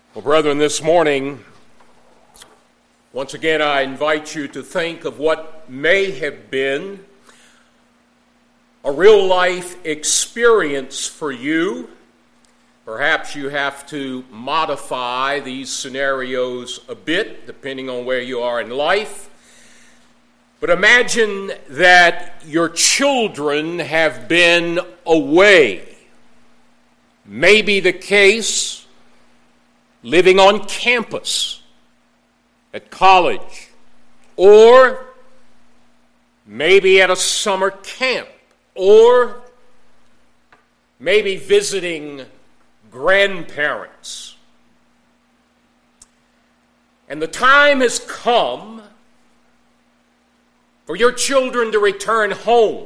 Well, brethren, this morning, once again, I invite you to think of what may have been a real-life experience for you. Perhaps you have to modify these scenarios a bit, depending on where you are in life. But imagine that your children have been away. Maybe the case living on campus at college, or maybe at a summer camp, or maybe visiting grandparents. And the time has come for your children to return home.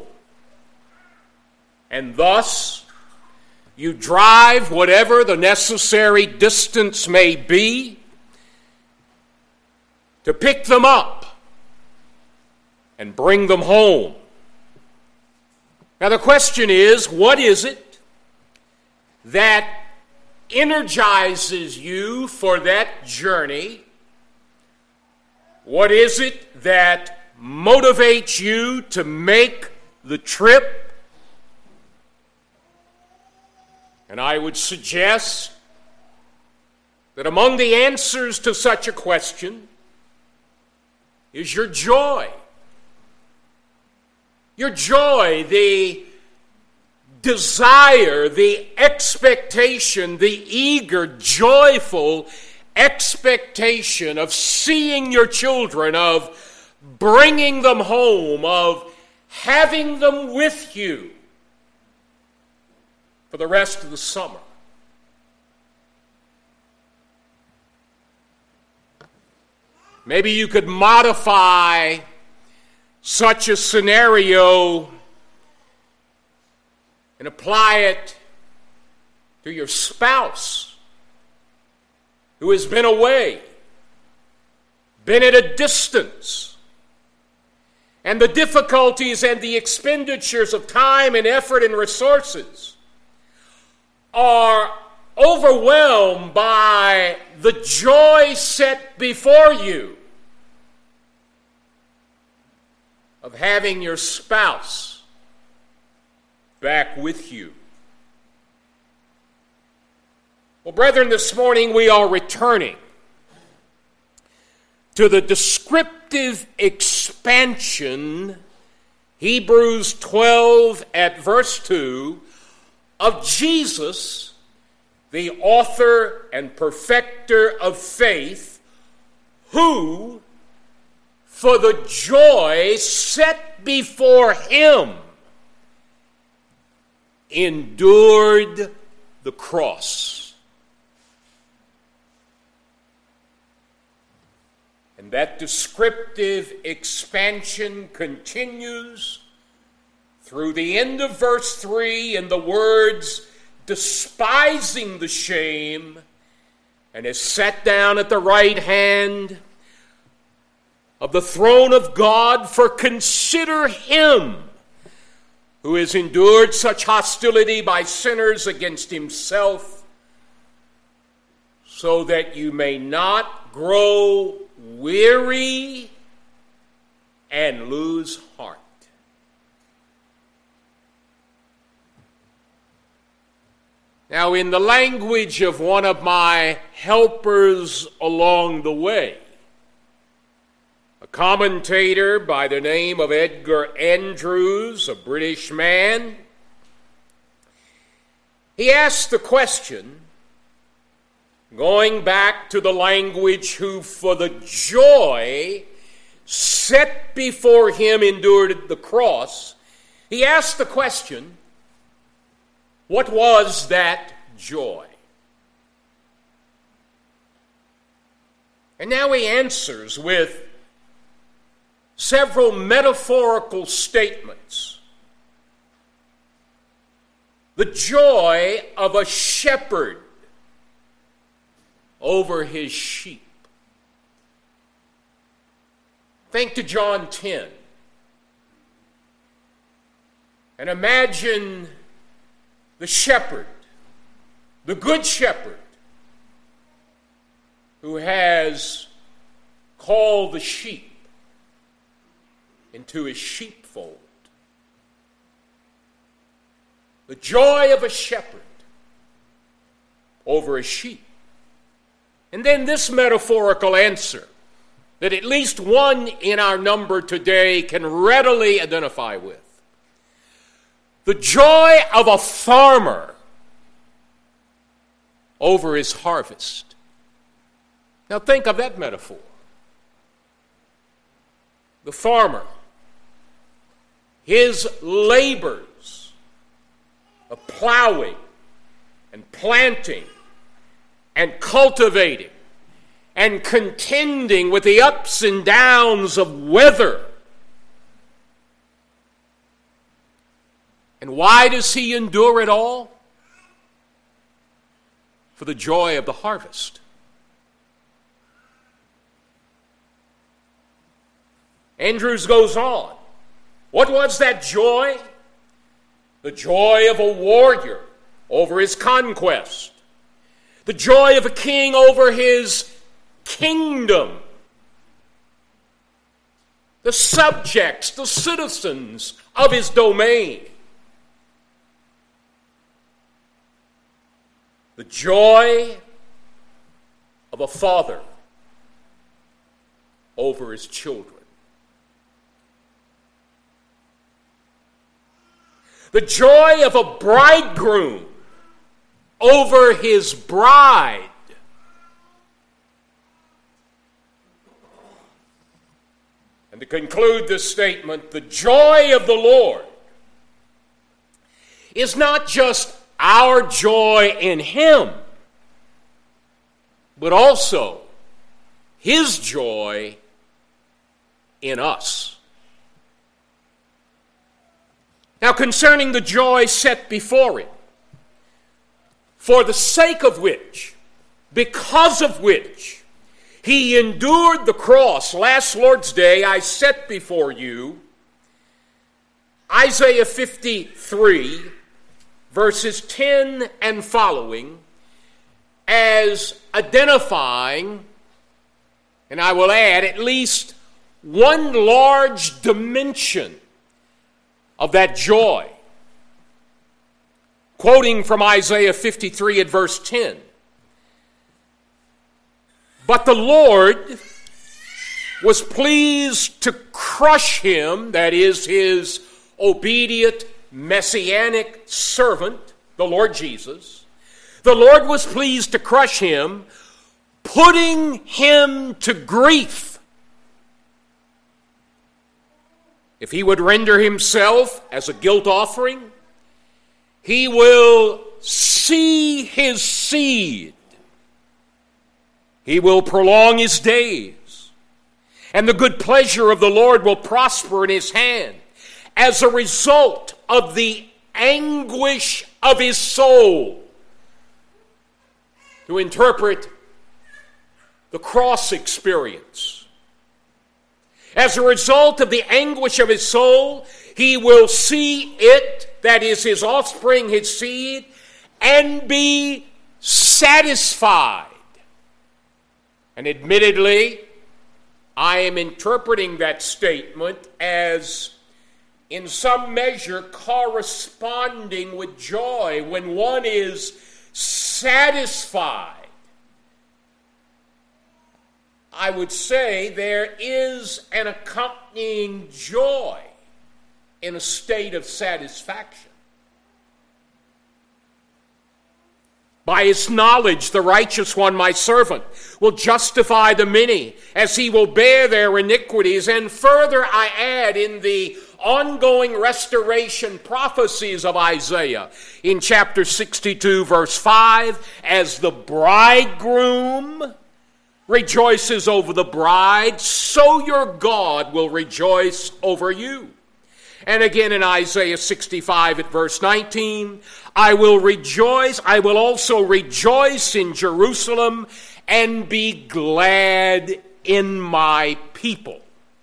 And thus, you drive whatever the necessary distance may be to pick them up and bring them home. Now the question is, what is it that energizes you for that journey? What is it that motivates you to make the trip? And I would suggest that among the answers to such a question is your joy. Your joy, the desire, the expectation, the eager, joyful expectation of seeing your children, of bringing them home, of having them with you for the rest of the summer. Maybe you could modify such a scenario and apply it to your spouse who has been away, been at a distance, and the difficulties and the expenditures of time and effort and resources are overwhelmed by the joy set before you of having your spouse back with you. Well, brethren, this morning we are returning to the descriptive expansion, Hebrews 12 at verse 2, of Jesus, the author and perfecter of faith, who, for the joy set before him, endured the cross. And that descriptive expansion continues through the end of verse 3 in the words, despising the shame, and is set down at the right hand of the throne of God, for consider him who has endured such hostility by sinners against himself, so that you may not grow weary and lose heart. Now, in the language of one of my helpers along the way, a commentator by the name of Edgar Andrews, a British man, he asked the question, going back to the language who for the joy set before him endured the cross, he asked the question, what was that joy? And now he answers with several metaphorical statements. The joy of a shepherd over his sheep. Think to John 10 and imagine the shepherd, the good shepherd, who has called the sheep into his sheepfold. The joy of a shepherd over his sheep. And then this metaphorical answer that at least one in our number today can readily identify with. The joy of a farmer over his harvest. Now think of that metaphor. The farmer, his labors of plowing and planting and cultivating and contending with the ups and downs of weather. And why does he endure it all? For the joy of the harvest. Andrews goes on. What was that joy? The joy of a warrior over his conquest. The joy of a king over his kingdom. The subjects, the citizens of his domain. The joy of a father over his children. The joy of a bridegroom over his bride. And to conclude this statement, the joy of the Lord is not just our joy in him, but also his joy in us. Now, concerning the joy set before him, for the sake of which, because of which, he endured the cross. Last Lord's Day, I set before you Isaiah 53, verses 10 and following, as identifying, and I will add, at least one large dimension of that joy. Quoting from Isaiah 53 at verse 10. But the Lord was pleased to crush him, that is, his obedient messianic servant, the Lord Jesus. The Lord was pleased to crush him, putting him to grief. If he would render himself as a guilt offering, he will see his seed. He will prolong his days. And the good pleasure of the Lord will prosper in his hand as a result of the anguish of his soul. To interpret the cross experience. As a result of the anguish of his soul, he will see it, that is his offspring, his seed, and be satisfied. And admittedly, I am interpreting that statement as in some measure corresponding with joy when one is satisfied. I would say there is an accompanying joy in a state of satisfaction. By his knowledge, the righteous one, my servant, will justify the many as he will bear their iniquities. And further, I add in the ongoing restoration prophecies of Isaiah in chapter 62, verse 5, as the bridegroom rejoices over the bride, so your God will rejoice over you. And again in Isaiah 65 at verse 19, I will also rejoice in Jerusalem and be glad in my people.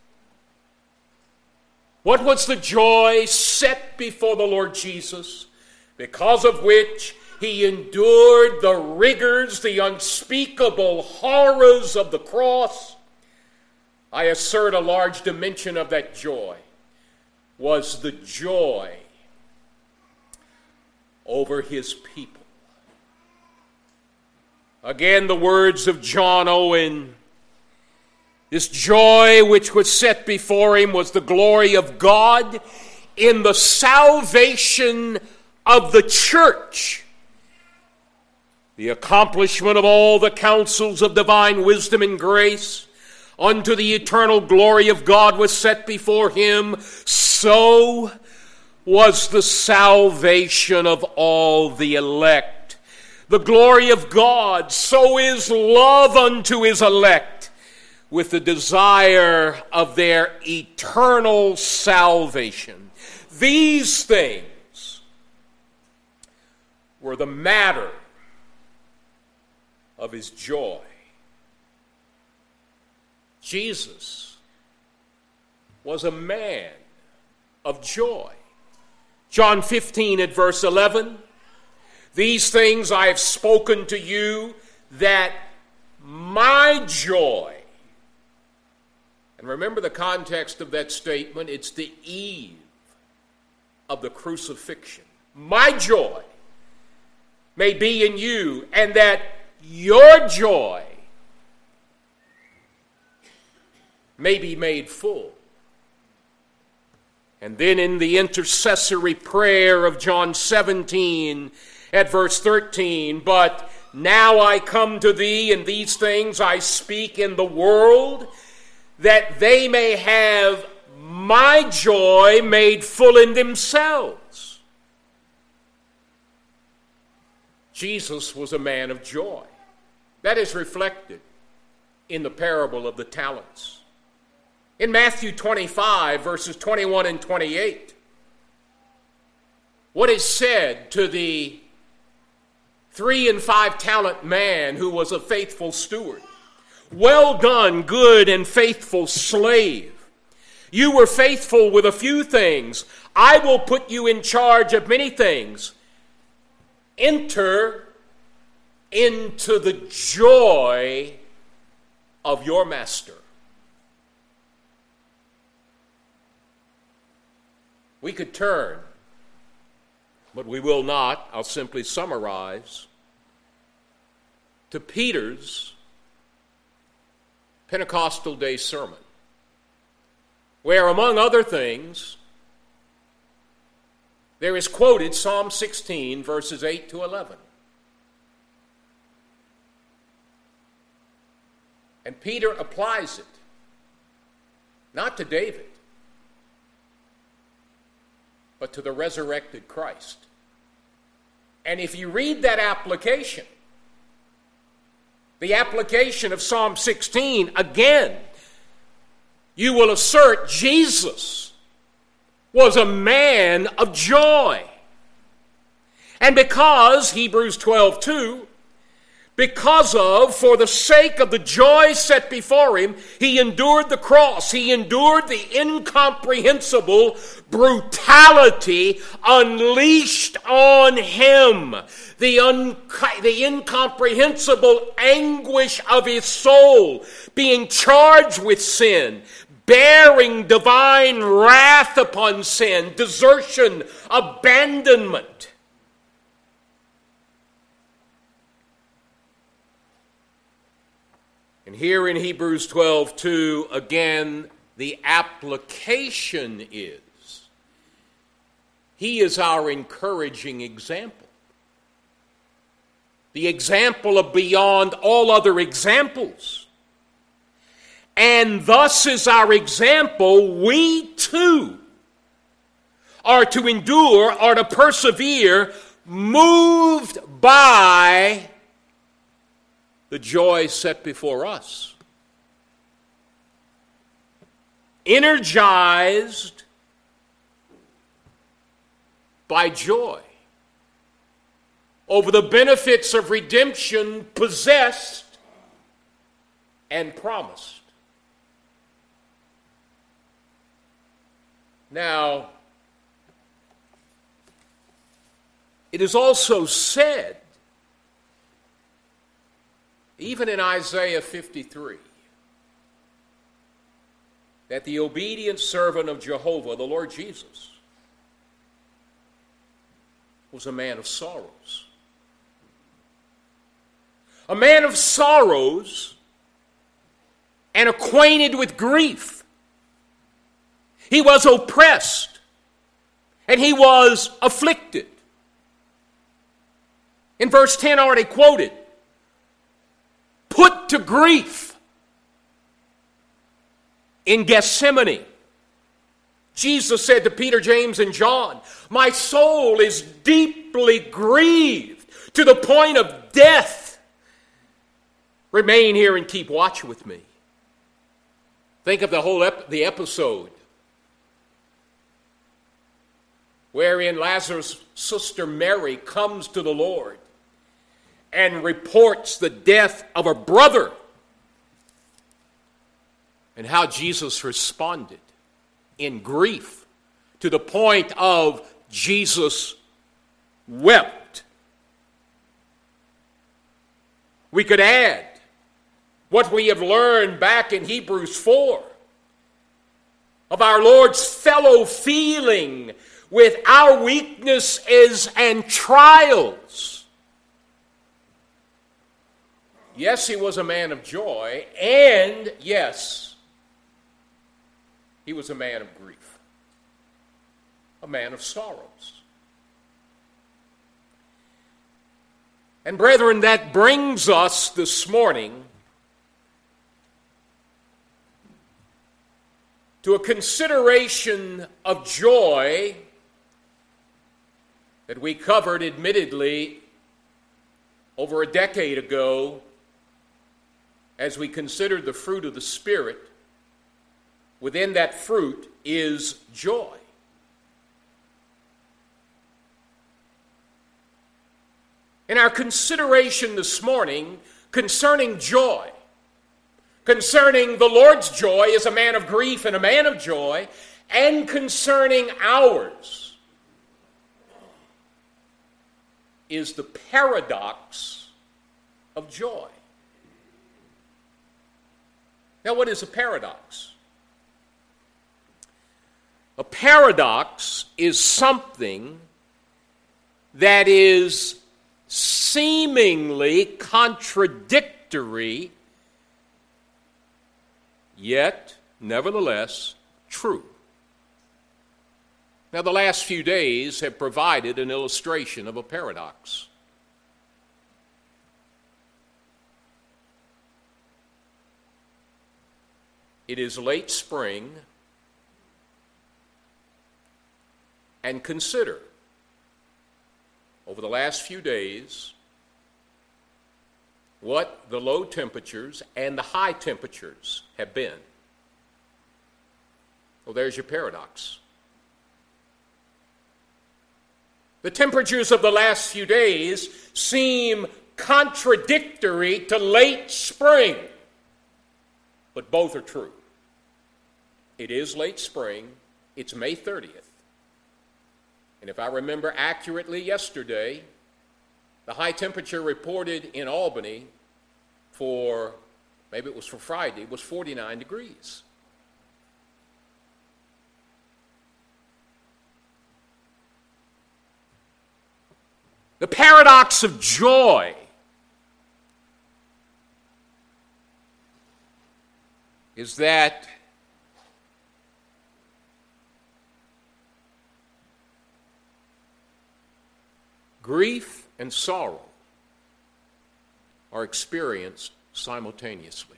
What was the joy set before the Lord Jesus, because of which He endured the rigors, the unspeakable horrors of the cross. I assert a large dimension of that joy was the joy over his people. Again, the words of John Owen. This joy which was set before him was the glory of God in the salvation of the church, the accomplishment of all the counsels of divine wisdom and grace. Unto the eternal glory of God was set before him. So was the salvation of all the elect. The glory of God, so is love unto his elect, with the desire of their eternal salvation. These things were the matter of his joy. Jesus was a man of joy. John 15 at verse 11, these things I have spoken to you that my joy, and remember the context of that statement, it's the eve of the crucifixion. My joy may be in you, and that your joy may be made full. And then in the intercessory prayer of John 17 at verse 13, but now I come to thee, and these things I speak in the world, that they may have my joy made full in themselves. Jesus was a man of joy. That is reflected in the parable of the talents. In Matthew 25, verses 21 and 28, what is said to the 3 and 5 talent man who was a faithful steward? Well done, good and faithful slave. You were faithful with a few things. I will put you in charge of many things. Enter into the joy of your master. We could turn, but we will not. I'll simply summarize to Peter's Pentecostal Day sermon, where, among other things, there is quoted Psalm 16, verses 8 to 11. And Peter applies it, not to David, but to the resurrected Christ. And if you read that application, the application of Psalm 16, again, you will assert Jesus was a man of joy. And because, Hebrews 12:2, because of, for the sake of the joy set before him, he endured the cross. He endured the incomprehensible brutality unleashed on him, the incomprehensible anguish of his soul, being charged with sin, bearing divine wrath upon sin, desertion, abandonment. And here in Hebrews 12:2, again, the application is, he is our encouraging example. The example of beyond all other examples. And thus is our example, we too are to endure, are to persevere, moved by the joy set before us. Energized by joy over the benefits of redemption possessed and promised. Now, It is also said, even in Isaiah 53, that the obedient servant of Jehovah, the Lord Jesus, was a man of sorrows. A man of sorrows and acquainted with grief. He was oppressed and he was afflicted. In verse 10 already quoted, put to grief in Gethsemane. Jesus said to Peter, James, and John, my soul is deeply grieved to the point of death. Remain here and keep watch with me. Think of the episode wherein Lazarus' sister Mary comes to the Lord and reports the death of her brother, and how Jesus responded in grief to the point of Jesus wept. We could add what we have learned back in Hebrews 4 of our Lord's fellow feeling with our weaknesses and trials. Yes, he was a man of joy, and yes, he was a man of grief, a man of sorrows. And brethren, that brings us this morning to a consideration of joy that we covered, admittedly, over a decade ago as we considered the fruit of the Spirit. Within that fruit is joy. In our consideration this morning concerning joy, concerning the Lord's joy as a man of grief and a man of joy, and concerning ours, is the paradox of joy. Now, what is a paradox? A paradox is something that is seemingly contradictory, yet nevertheless true. Now, the last few days have provided an illustration of a paradox. It is late spring, and consider, over the last few days, what the low temperatures and the high temperatures have been. Well, there's your paradox. The temperatures of the last few days seem contradictory to late spring, but both are true. It is late spring. It's May 30th. And if I remember accurately yesterday, the high temperature reported in Albany for, maybe it was for Friday, was 49 degrees. The paradox of joy is that grief and sorrow are experienced simultaneously.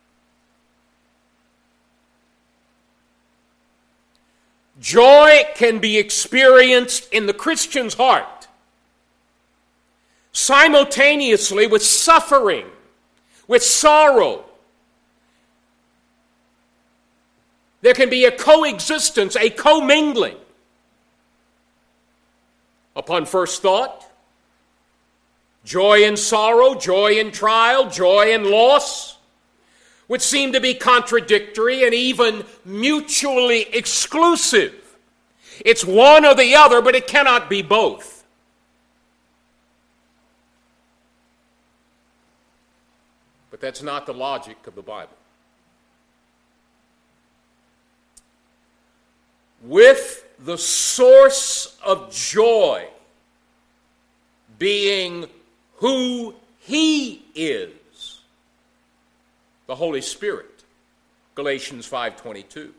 Joy can be experienced in the Christian's heart simultaneously with suffering, with sorrow. There can be a coexistence, a commingling. Upon first thought, joy and sorrow, joy and trial, joy and loss would seem to be contradictory and even mutually exclusive. It's one or the other, but it cannot be both. But that's not the logic of the Bible. With the source of joy being who He is, the Holy Spirit, Galatians 5:22.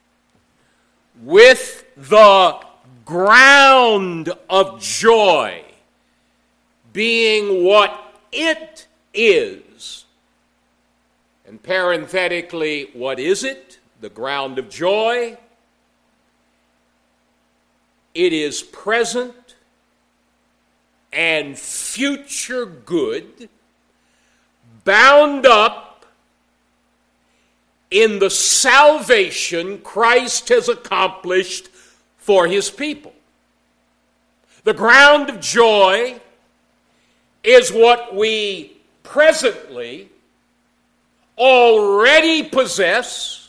With the ground of joy being what it is. And parenthetically, what is it? The ground of joy. It is present and future good, bound up in the salvation Christ has accomplished for His people. The ground of joy is what we presently already possess,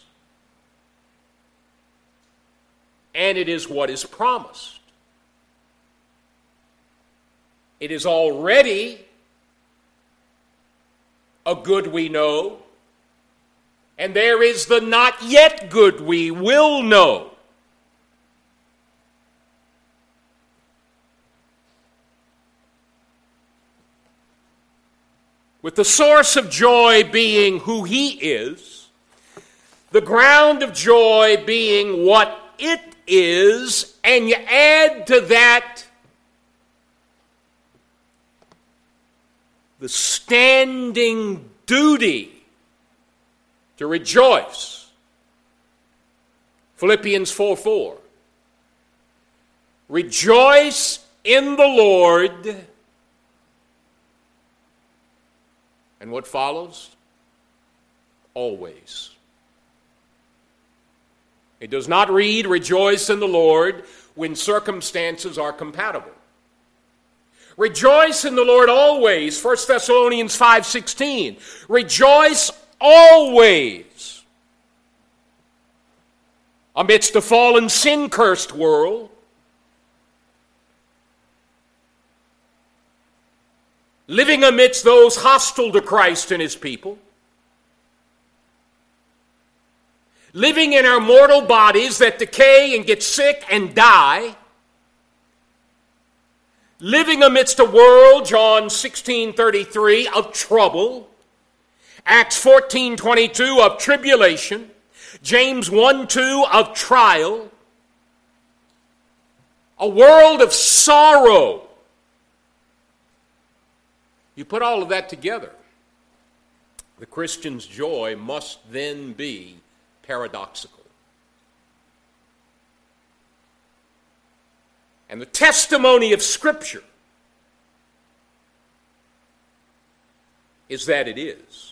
and it is what is promised. It is already a good we know, and there is the not yet good we will know. With the source of joy being who He is, the ground of joy being what it is, and you add to that the standing duty to rejoice. Philippians 4:4. Rejoice in the Lord. And what follows? Always. It does not read, rejoice in the Lord, when circumstances are compatible. Rejoice in the Lord always, 1 Thessalonians 5:16. Rejoice always. Amidst a fallen, sin-cursed world, living amidst those hostile to Christ and His people, living in our mortal bodies that decay and get sick and die, living amidst a world, John 16:33, of trouble, Acts 14:22 of tribulation, James 1:2 of trial, a world of sorrow. You put all of that together, the Christian's joy must then be paradoxical. And the testimony of Scripture is that it is.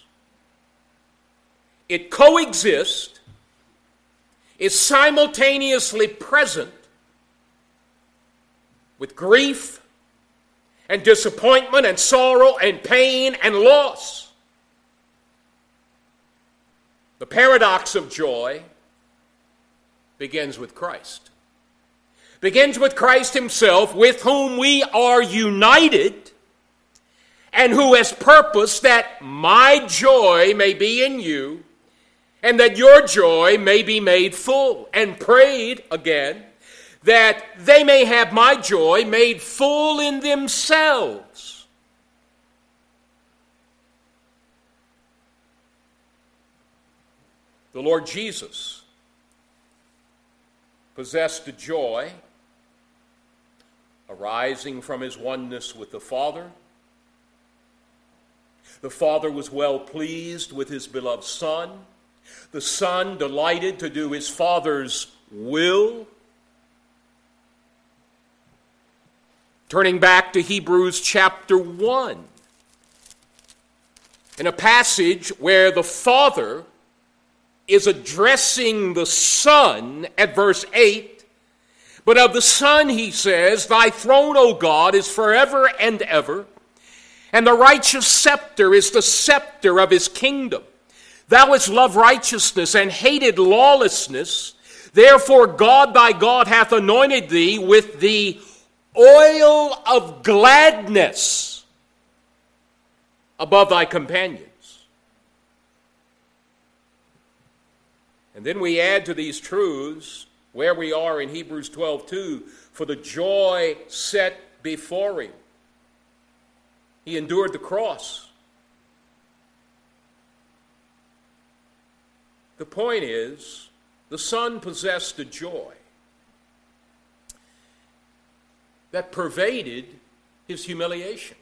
It coexists, is simultaneously present with grief and disappointment and sorrow and pain and loss. The paradox of joy begins with Christ. Begins with Christ Himself, with whom we are united, and who has purposed that my joy may be in you, and that your joy may be made full, and prayed again that they may have my joy made full in themselves. The Lord Jesus possessed a joy arising from His oneness with the Father. The Father was well pleased with His beloved Son. The Son delighted to do His Father's will. Turning back to Hebrews chapter 1, in a passage where the Father is addressing the Son at verse 8, but of the Son he says, Thy throne, O God, is forever and ever, and the righteous scepter is the scepter of His kingdom. Thou hast loved righteousness and hated lawlessness, therefore God thy God hath anointed thee with the oil of gladness above thy companions. And then we add to these truths where we are in Hebrews 12:2, for the joy set before him, he endured the cross. The point is, the Son possessed a joy that pervaded his humiliation,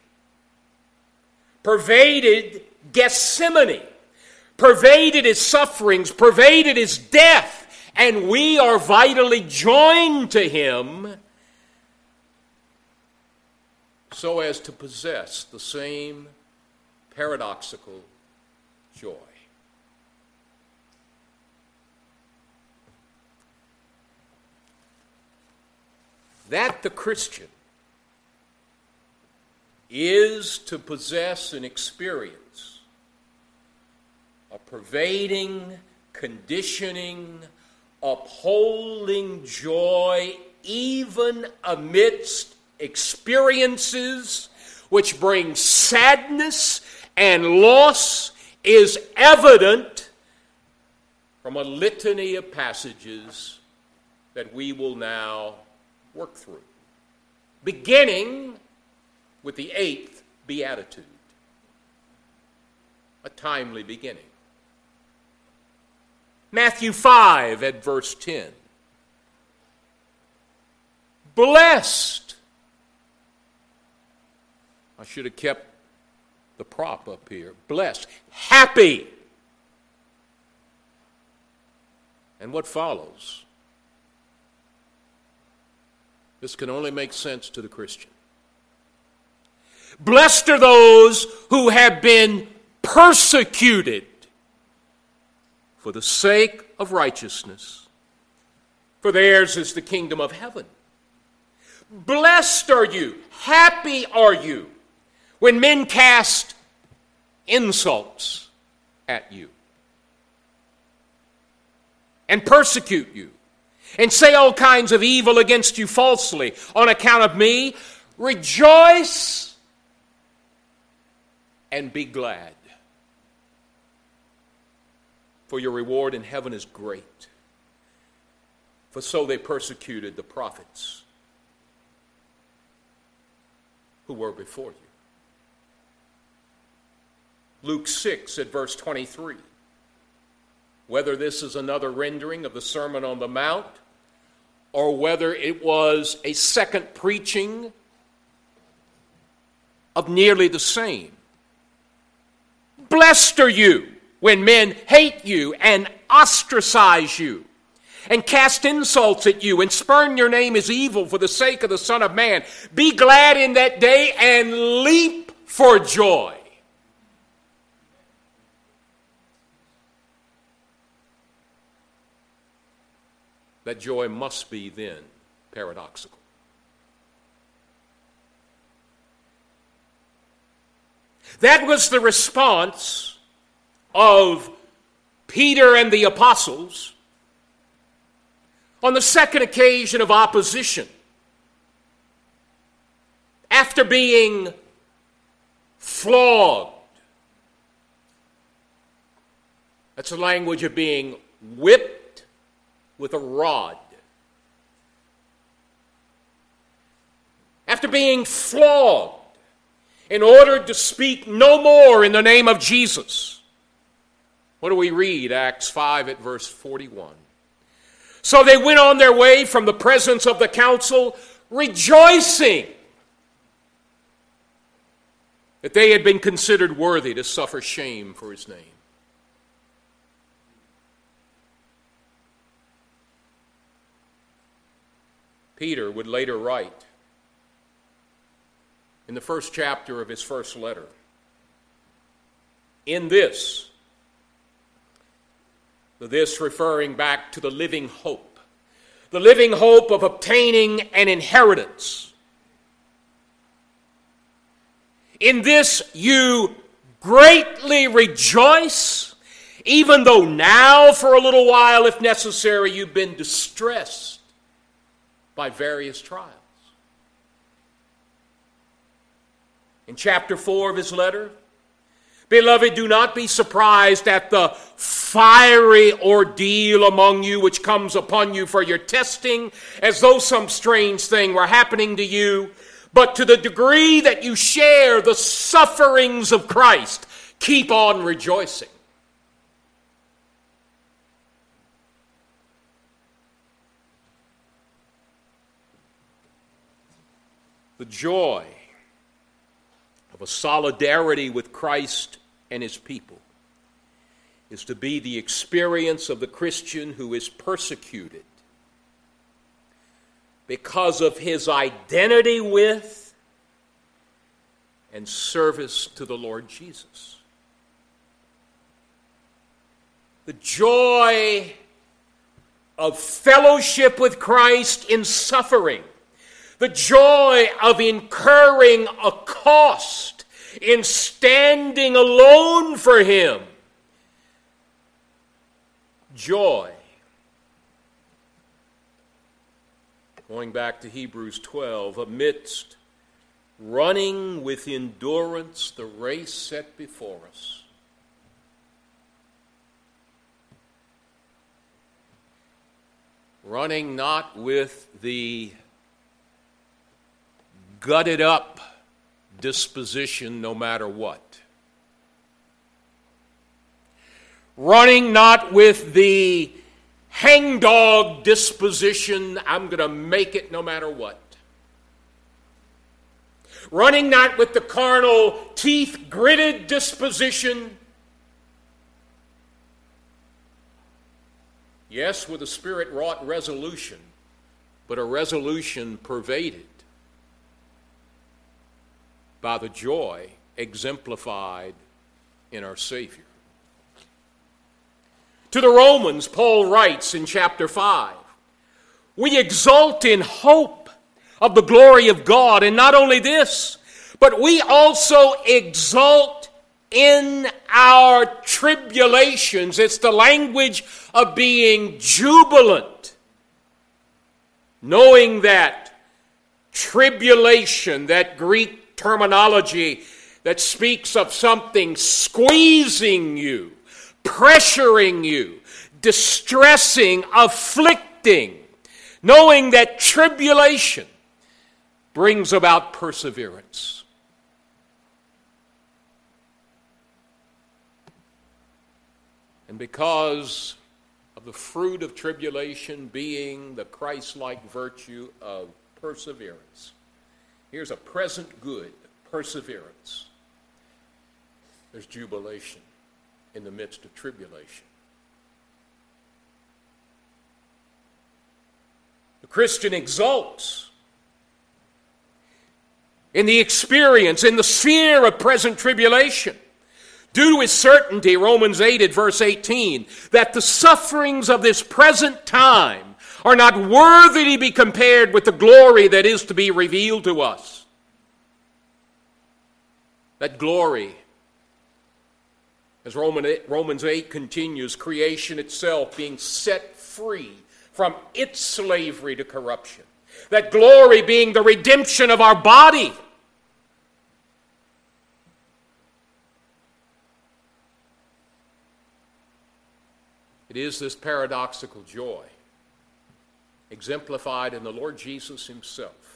pervaded Gethsemane, pervaded his sufferings, pervaded his death, and we are vitally joined to him so as to possess the same paradoxical joy. That the Christian is to possess and experience a pervading, conditioning, upholding joy even amidst experiences which bring sadness and loss is evident from a litany of passages that we will now work through, beginning with the 8th beatitude, a timely beginning. Matthew 5 at verse 10. Blessed. I should have kept the prop up here. Blessed. Happy. And what follows? This can only make sense to the Christian. Blessed are those who have been persecuted for the sake of righteousness, for theirs is the kingdom of heaven. Blessed are you, happy are you, when men cast insults at you and persecute you and say all kinds of evil against you falsely on account of me. Rejoice and be glad, for your reward in heaven is great. For so they persecuted the prophets who were before you. Luke 6 at verse 23. Whether this is another rendering of the Sermon on the Mount, or whether it was a second preaching of nearly the same. Blessed are you when men hate you and ostracize you and cast insults at you and spurn your name as evil for the sake of the Son of Man. Be glad in that day and leap for joy. That joy must be then paradoxical. That was the response of Peter and the apostles on the second occasion of opposition. After being flogged, that's the language of being whipped with a rod. After being flogged, in order to speak no more in the name of Jesus. What do we read? Acts 5 at verse 41. So they went on their way from the presence of the council, rejoicing that they had been considered worthy to suffer shame for his name. Peter would later write, in the first chapter of his first letter, in this referring back to the living hope of obtaining an inheritance. In this you greatly rejoice, even though now for a little while, if necessary, you've been distressed by various trials. In chapter 4 of his letter, Beloved, do not be surprised at the fiery ordeal among you which comes upon you for your testing, as though some strange thing were happening to you. But to the degree that you share the sufferings of Christ, keep on rejoicing. The joy of a solidarity with Christ and his people is to be the experience of the Christian who is persecuted because of his identity with and service to the Lord Jesus. The joy of fellowship with Christ in suffering. The joy of incurring a cost in standing alone for him. Joy. Going back to Hebrews 12, amidst running with endurance the race set before us. Running not with the gutted up disposition no matter what. Running not with the hangdog disposition, I'm going to make it no matter what. Running not with the carnal, teeth-gritted disposition. Yes, with a spirit-wrought resolution, but a resolution pervaded by the joy exemplified in our Savior. To the Romans, Paul writes in chapter 5, we exult in hope of the glory of God, and not only this, but we also exult in our tribulations. It's the language of being jubilant, knowing that tribulation, that Greek terminology that speaks of something squeezing you, pressuring you, distressing, afflicting, knowing that tribulation brings about perseverance. And because of the fruit of tribulation being the Christ-like virtue of perseverance, here's a present good, perseverance. There's jubilation in the midst of tribulation. The Christian exults in the experience, in the sphere of present tribulation, due to his certainty, Romans 8 at verse 18, that the sufferings of this present time are not worthy to be compared with the glory that is to be revealed to us. That glory, as Romans 8 continues, creation itself being set free from its slavery to corruption. That glory being the redemption of our body. It is this paradoxical joy, exemplified in the Lord Jesus himself,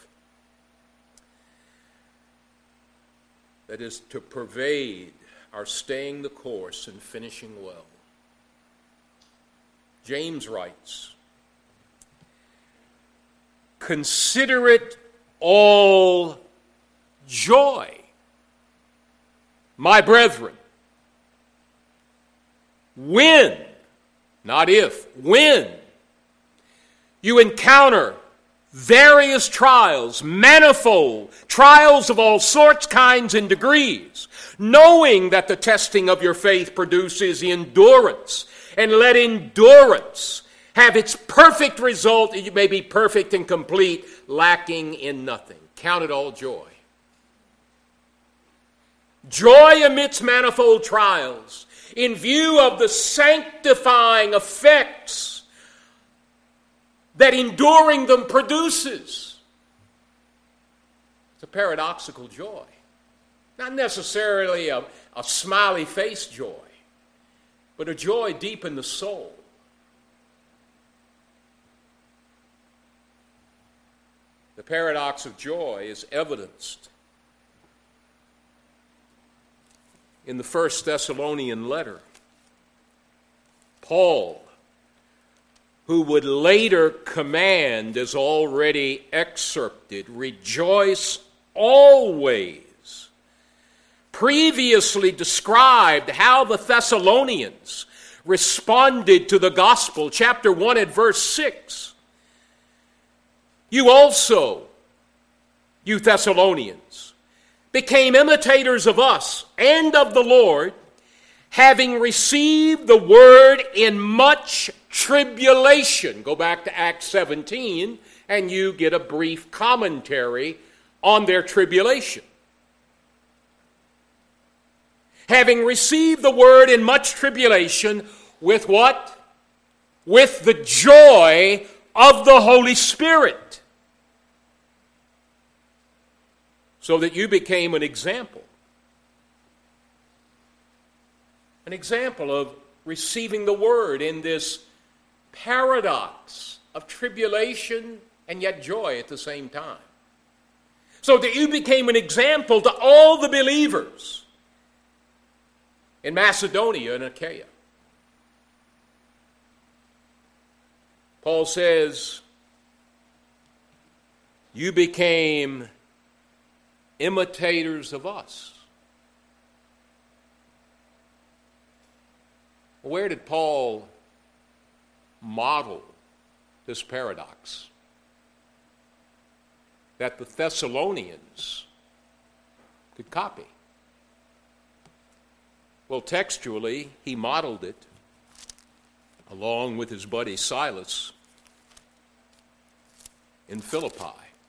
that is to pervade our staying the course and finishing well. James writes, consider it all joy, my brethren, when, not if, when you encounter various trials, manifold trials of all sorts, kinds, and degrees, knowing that the testing of your faith produces endurance, and let endurance have its perfect result, that you may be perfect and complete, lacking in nothing. Count it all joy. Joy amidst manifold trials, in view of the sanctifying effects that enduring them produces. It's a paradoxical joy. Not necessarily a smiley face joy, but a joy deep in the soul. The paradox of joy is evidenced in the First Thessalonian letter. Paul, who would later command, as already excerpted, rejoice always, previously described how the Thessalonians responded to the gospel. Chapter 1 at verse 6. You also, you Thessalonians, became imitators of us and of the Lord, having received the word in much tribulation. Go back to Acts 17, and you get a brief commentary on their tribulation. Having received the word in much tribulation, with what? With the joy of the Holy Spirit. So that you became an example. An example of receiving the word in this paradox of tribulation and yet joy at the same time. So that you became an example to all the believers in Macedonia and Achaia. Paul says, you became imitators of us. Where did Paul model this paradox? That the Thessalonians could copy. Well, textually, he modeled it along with his buddy Silas in Philippi.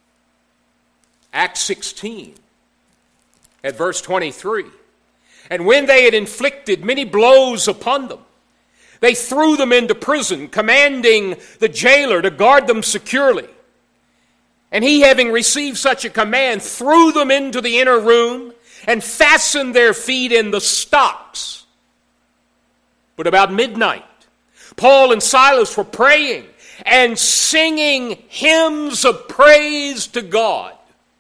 Acts 16 at verse 23. And when they had inflicted many blows upon them, they threw them into prison, commanding the jailer to guard them securely. And he, having received such a command, threw them into the inner room and fastened their feet in the stocks. But about midnight, Paul and Silas were praying and singing hymns of praise to God.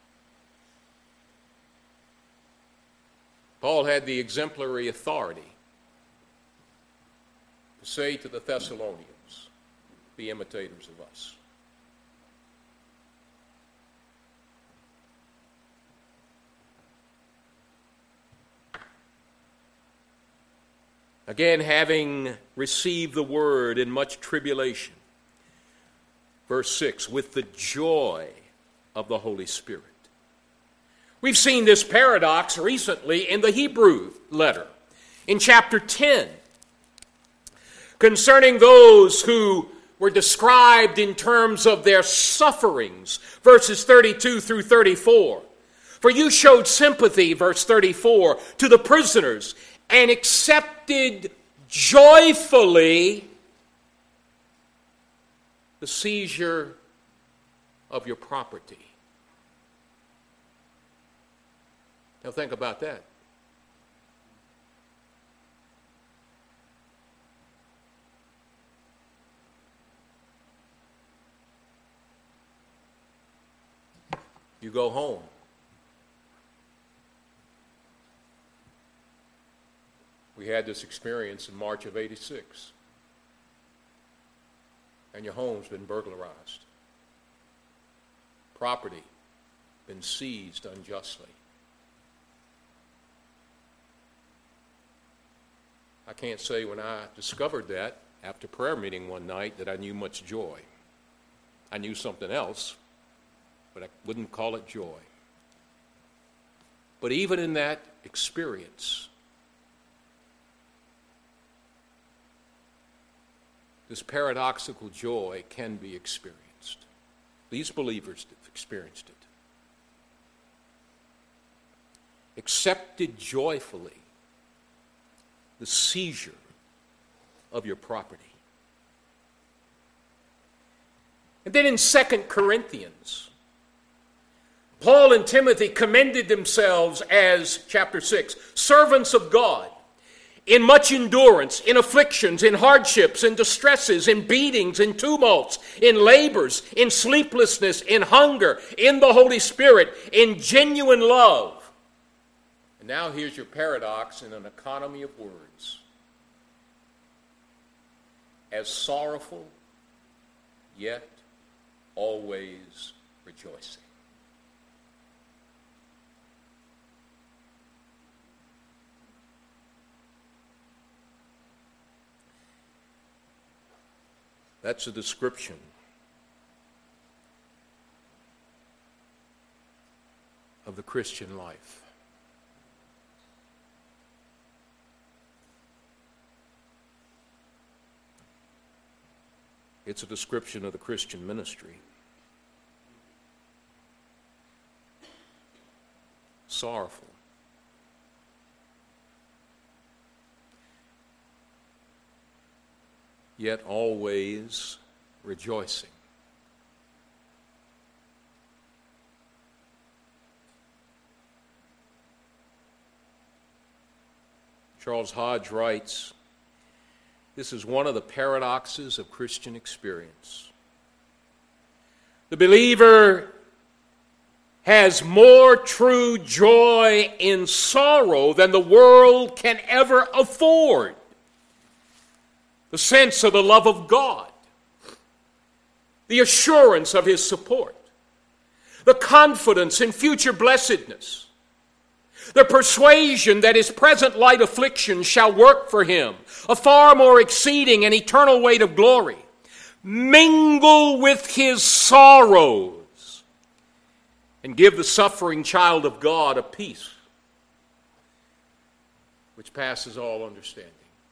Paul had the exemplary authority to say to the Thessalonians, be imitators of us. Again, having received the word in much tribulation. Verse 6, with the joy of the Holy Spirit. We've seen this paradox recently in the Hebrew letter, in chapter 10, concerning those who were described in terms of their sufferings, verses 32 through 34. For you showed sympathy, verse 34, to the prisoners, and accepted joyfully the seizure of your property. Now think about that. You go home. We had this experience in March of '86. And your home's been burglarized. Property been seized unjustly. I can't say when I discovered that after prayer meeting one night that I knew much joy. I knew something else, but I wouldn't call it joy. But even in that experience, this paradoxical joy can be experienced. These believers have experienced it. Accepted joyfully the seizure of your property. And then in 2 Corinthians, Paul and Timothy commended themselves as, chapter 6, servants of God, in much endurance, in afflictions, in hardships, in distresses, in beatings, in tumults, in labors, in sleeplessness, in hunger, in the Holy Spirit, in genuine love. And now here's your paradox in an economy of words. As sorrowful, yet always rejoicing. That's a description of the Christian life. It's a description of the Christian ministry. Sorrowful. Yet always rejoicing. Charles Hodge writes, this is one of the paradoxes of Christian experience. The believer has more true joy in sorrow than the world can ever afford. The sense of the love of God, the assurance of His support, the confidence in future blessedness, the persuasion that his present light affliction shall work for him a far more exceeding and eternal weight of glory, mingle with his sorrows, and give the suffering child of God a peace which passes all understanding.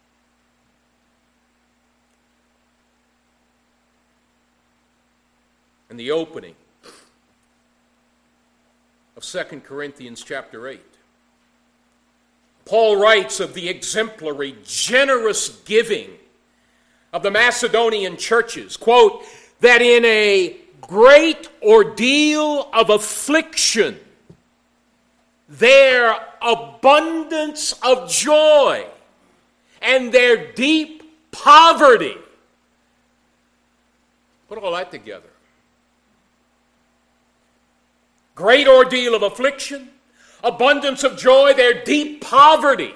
In the opening of 2 Corinthians chapter 8, Paul writes of the exemplary, generous giving of the Macedonian churches, quote, that in a great ordeal of affliction, their abundance of joy and their deep poverty. Put all that together. Great ordeal of affliction, abundance of joy, their deep poverty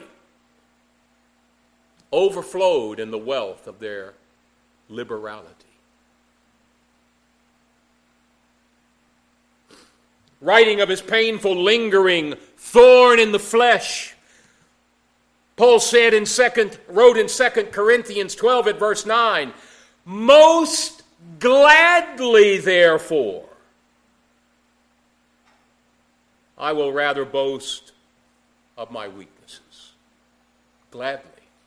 overflowed in the wealth of their liberality. Writing of his painful, lingering thorn in the flesh, Paul wrote in 2 Corinthians 12 at verse 9, most gladly, therefore, I will rather boast of my weaknesses, gladly,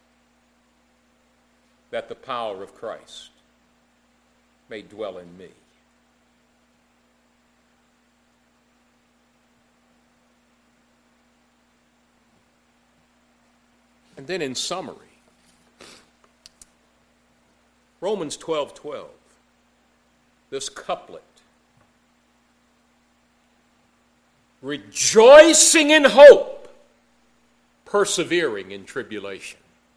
that the power of Christ may dwell in me. And then in summary, Romans 12:12, this couplet, rejoicing in hope, persevering in tribulation.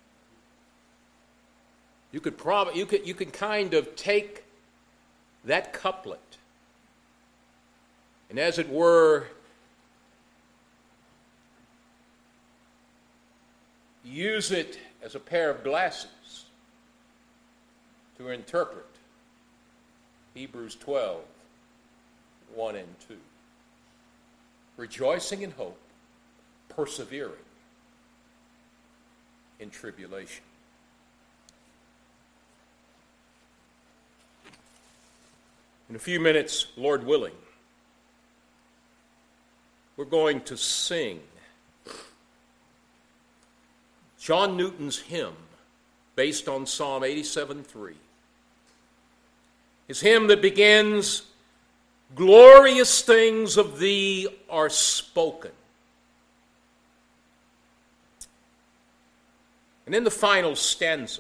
You could kind of take that couplet and, as it were, use it as a pair of glasses to interpret Hebrews 12:1 and 2. Rejoicing in hope, persevering in tribulation. In a few minutes, Lord willing, we're going to sing John Newton's hymn based on Psalm 87:3. His hymn that begins, glorious things of thee are spoken. And in the final stanza,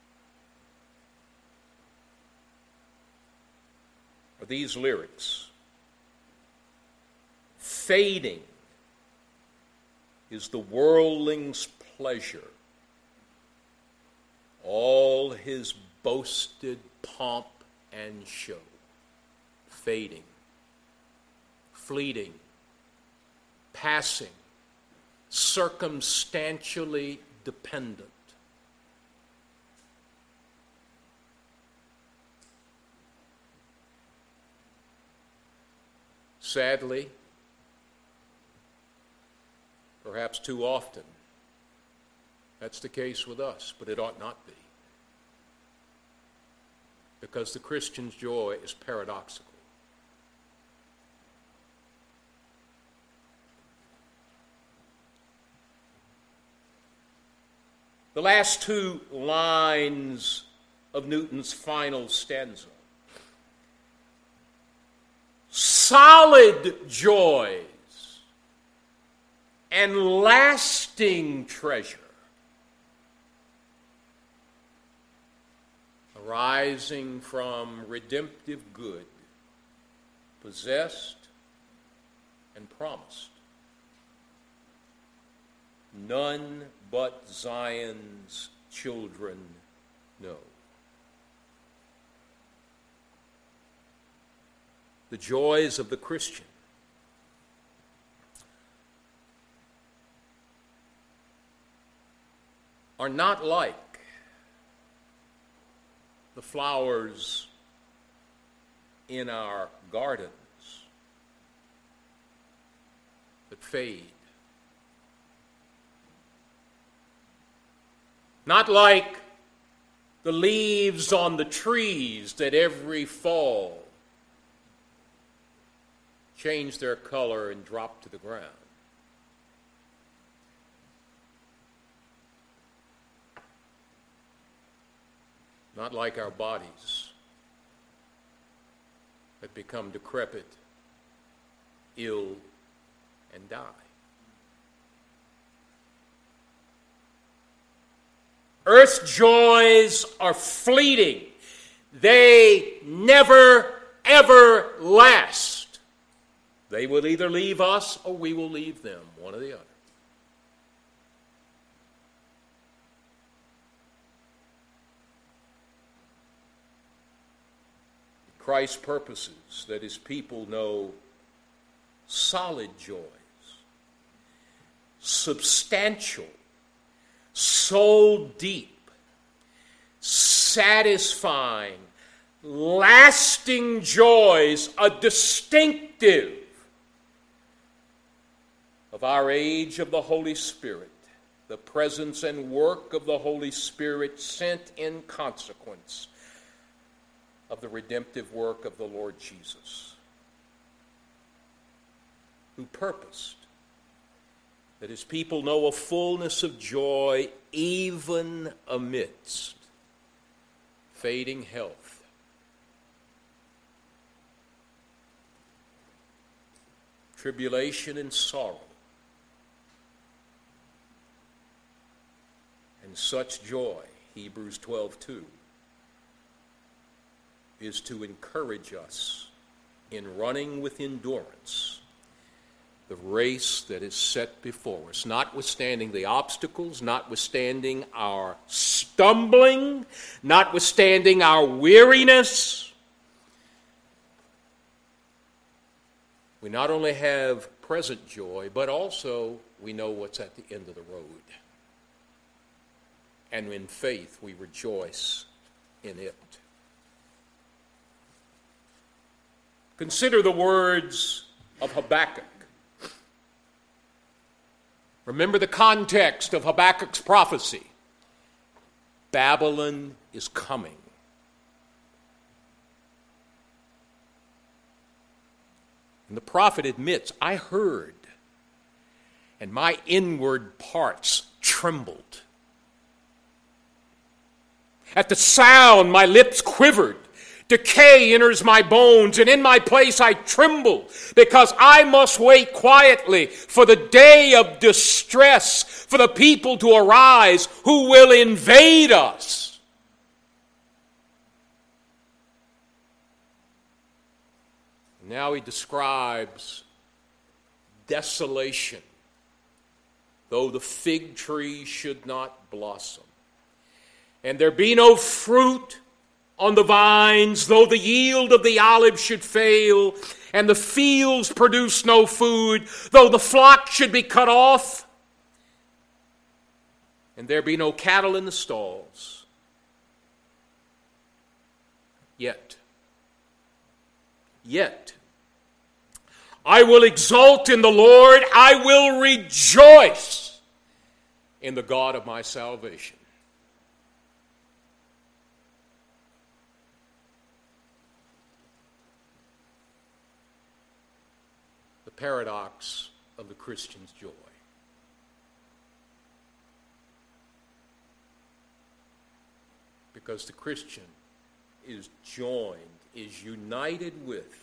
are these lyrics. fading is the worldling's pleasure. All his boasted pomp and show. Fading, fleeting, passing, circumstantially dependent. Sadly, perhaps too often, that's the case with us, but it ought not be. Because the Christian's joy is paradoxical. The last two lines of Newton's final stanza. Solid joys and lasting treasure arising from redemptive good, possessed and promised. None but Zion's children know. The joys of the Christian are not like the flowers in our gardens that fade. Not like the leaves on the trees that every fall change their color and drop to the ground. Not like our bodies that become decrepit, ill, and die. Earth's joys are fleeting. They never, ever last. They will either leave us or we will leave them, one or the other. Christ purposes that his people know solid joys, substantial, soul deep, satisfying, lasting joys, a distinctive of our age of the Holy Spirit, the presence and work of the Holy Spirit sent in consequence of the redemptive work of the Lord Jesus, who purposed that his people know a fullness of joy even amidst fading health, tribulation and sorrow, and such joy, Hebrews 12:2, is to encourage us in running with endurance the race that is set before us, notwithstanding the obstacles, notwithstanding our stumbling, notwithstanding our weariness. We not only have present joy, but also we know what's at the end of the road. And in faith we rejoice in it. Consider the words of Habakkuk. Remember the context of Habakkuk's prophecy. Babylon is coming. And the prophet admits, I heard, and my inward parts trembled. At the sound, my lips quivered. Decay enters my bones, and in my place I tremble, because I must wait quietly for the day of distress, for the people to arise who will invade us. Now he describes desolation, though the fig tree should not blossom, and there be no fruit on the vines, though the yield of the olive should fail, and the fields produce no food, though the flock should be cut off, and there be no cattle in the stalls. Yet, I will exult in the Lord, I will rejoice in the God of my salvation. The paradox of the Christian's joy. Because the Christian is united with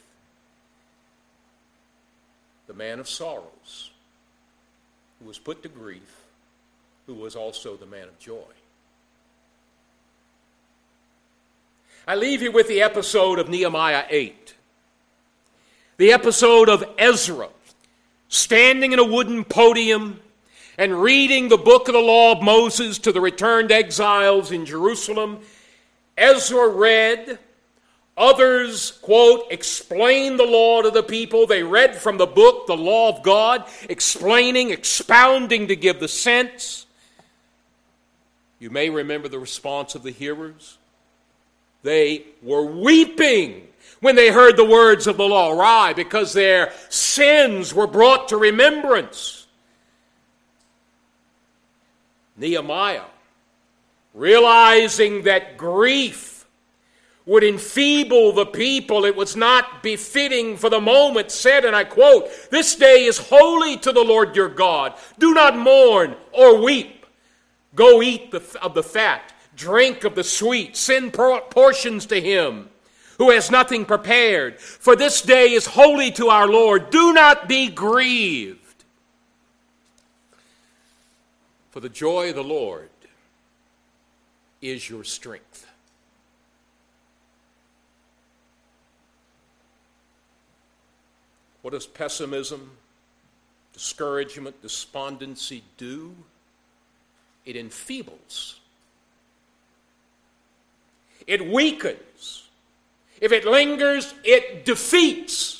the man of sorrows, who was put to grief, who was also the man of joy. I leave you with the episode of Nehemiah 8. The episode of Ezra standing in a wooden podium and reading the book of the law of Moses to the returned exiles in Jerusalem. Ezra read. Others, quote, explained the law to the people. They read from the book, the law of God, explaining, expounding to give the sense. You may remember the response of the hearers. They were weeping when they heard the words of the law. Why? Because their sins were brought to remembrance. Nehemiah, realizing that grief would enfeeble the people, it was not befitting for the moment, said, and I quote, "This day is holy to the Lord your God. Do not mourn or weep. Go eat of the fat, drink of the sweet, send portions to him who has nothing prepared. For this day is holy to our Lord. Do not be grieved. For the joy of the Lord is your strength." What does pessimism, discouragement, despondency do? It enfeebles. It weakens. If it lingers, it defeats.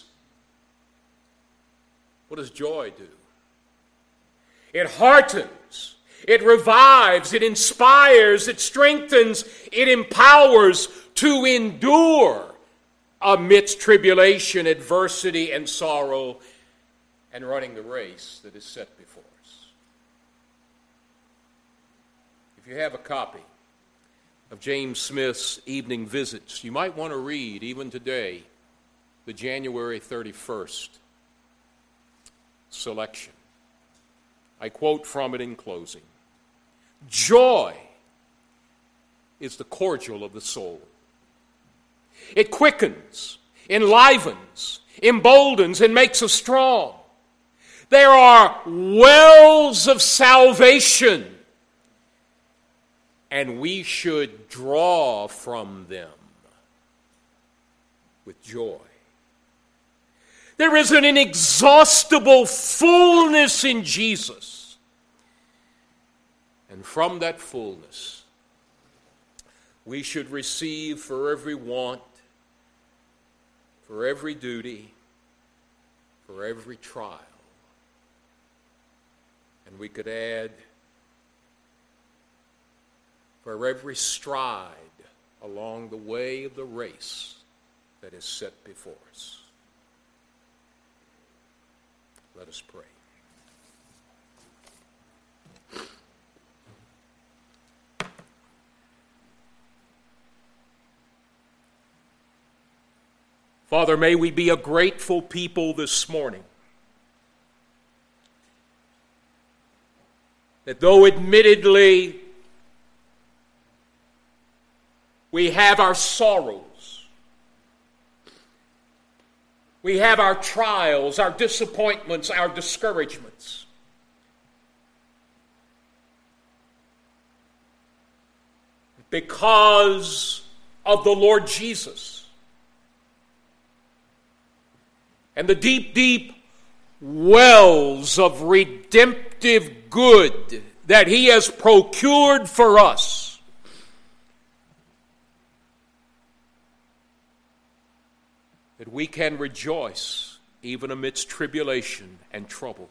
What does joy do? It heartens. It revives. It inspires. It strengthens. It empowers to endure amidst tribulation, adversity, and sorrow, and running the race that is set before us. If you have a copy of James Smith's Evening Visits, you might want to read, even today, the January 31st selection. I quote from it in closing. "Joy is the cordial of the soul. It quickens, enlivens, emboldens, and makes us strong. There are wells of salvation, and we should draw from them with joy. There is an inexhaustible fullness in Jesus, and from that fullness, we should receive for every want, for every duty, for every trial. And we could add, for every stride along the way of the race that is set before us. Let us pray. Father, may we be a grateful people this morning. That though admittedly we have our sorrows, we have our trials, our disappointments, our discouragements, because of the Lord Jesus and the deep, deep wells of redemptive good that he has procured for us, that we can rejoice even amidst tribulation and trouble.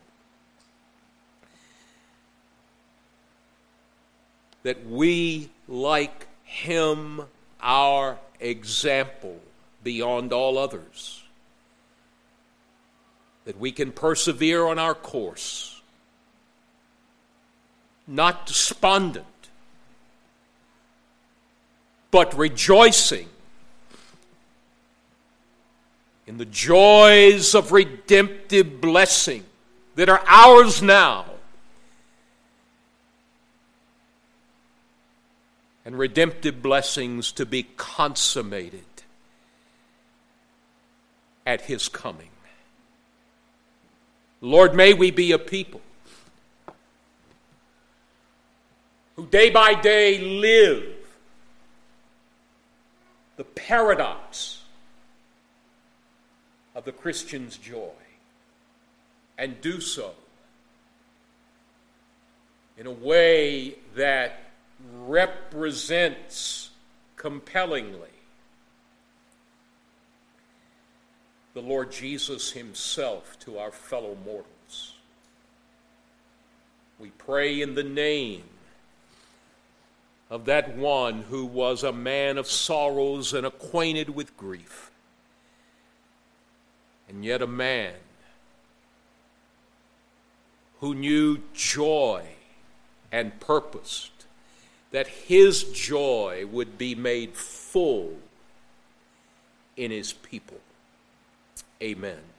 That we, like him, our example beyond all others, that we can persevere on our course, not despondent, but rejoicing in the joys of redemptive blessing that are ours now, and redemptive blessings to be consummated at his coming. Lord, may we be a people who day by day live the paradox of the Christian's joy, and do so in a way that represents compellingly the Lord Jesus himself to our fellow mortals. We pray in the name of that one who was a man of sorrows and acquainted with grief, and yet a man who knew joy and purposed that his joy would be made full in his people. Amen.